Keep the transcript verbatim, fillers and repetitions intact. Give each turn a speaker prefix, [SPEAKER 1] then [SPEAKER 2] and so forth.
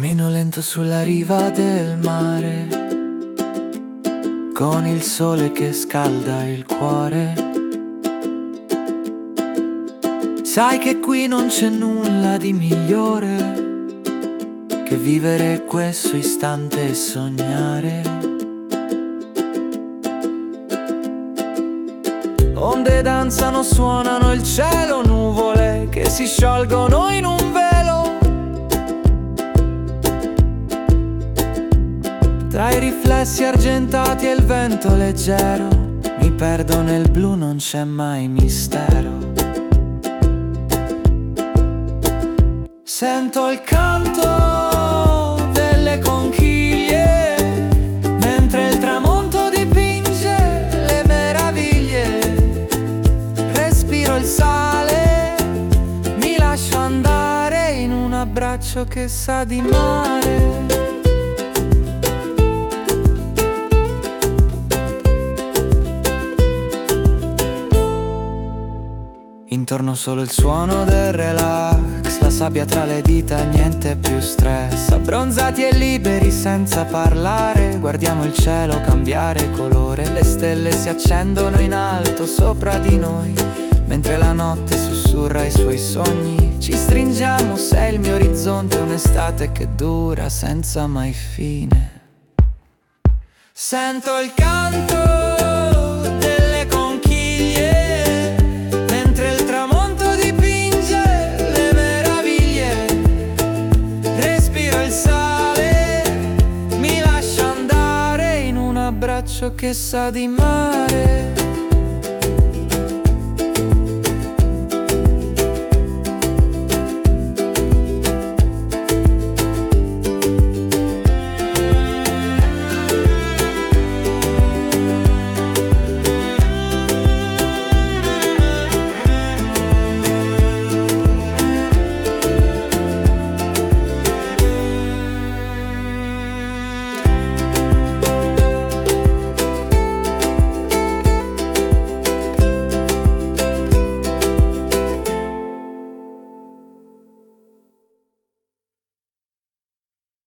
[SPEAKER 1] Cammino lento sulla riva del mare, con il sole che scalda il cuore. Sai che qui non c'è nulla di migliore che vivere questo istante e sognare. Onde danzano, suonano il cielo, nuvole che si sciolgono in un velo. Tra i riflessi argentati e il vento leggero, mi perdo nel blu, non c'è mai mistero. Sento il canto delle conchiglie, mentre il tramonto dipinge le meraviglie. Respiro il sale, mi lascio andare in un abbraccio che sa di mare. Intorno solo il suono del relax, la sabbia tra le dita, niente più stress. Abbronzati e liberi senza parlare, guardiamo il cielo cambiare colore. Le stelle si accendono in alto sopra di noi, mentre la notte sussurra i suoi sogni. Ci stringiamo, sei il mio orizzonte, un'estate che dura senza mai fine. Sento il canto che sa di mare.